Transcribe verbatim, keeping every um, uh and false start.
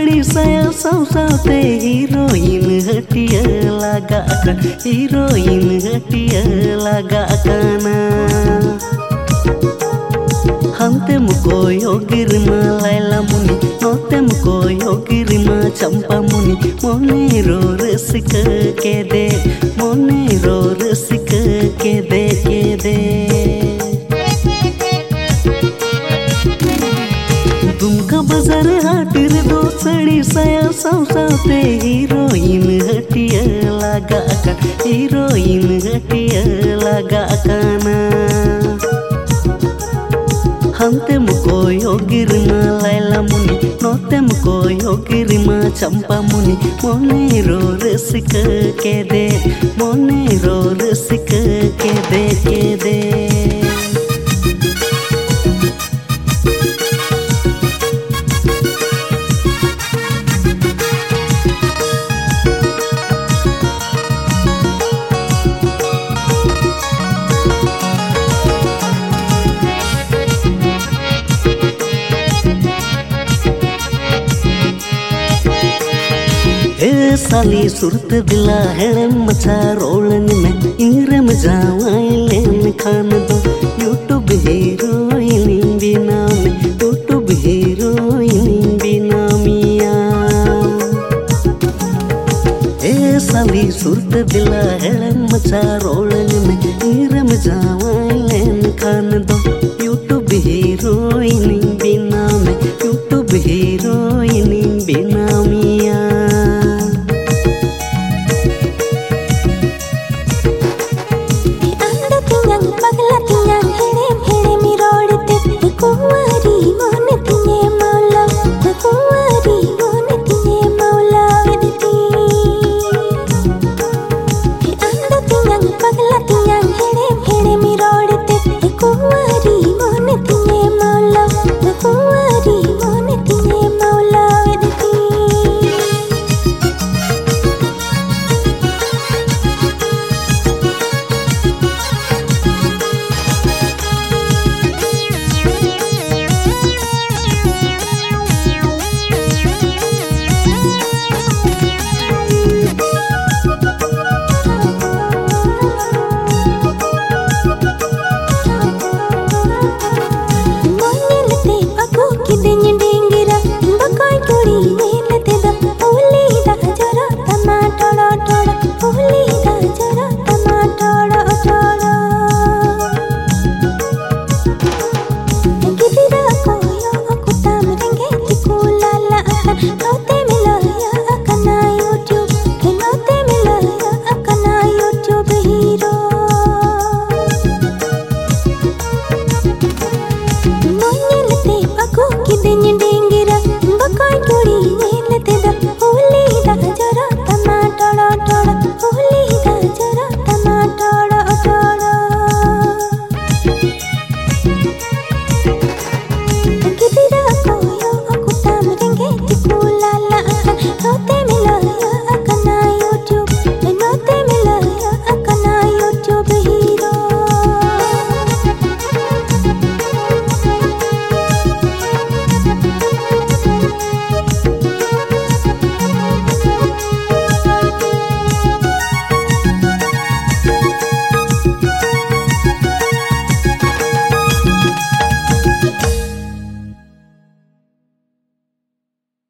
साड़ी साया साव सावते हीरोइन हटिया लगा अकन हीरोइन हटिया लगा अकाना Hantem koyo girma Laila muni Notem koyo girma Champa muni Monero resika kede Monero resika kede kede Dumka bazar hatir do sadi saya saw sawte Heroin hatiya laga akan Heroin hatiya laga akana Hantem koyo girma Laila muni Notem koyo girma Champa muni Monero resika kede Monero resika kede kede साली सुरत दिला है मचा रोलन में इंग्रम जावाइलेन खान दो YouTube heroine बिना में YouTube heroine बिना मिया ए साली सुरत दिला है मचा रोलन में इंग्रम जावाइलेन खान दो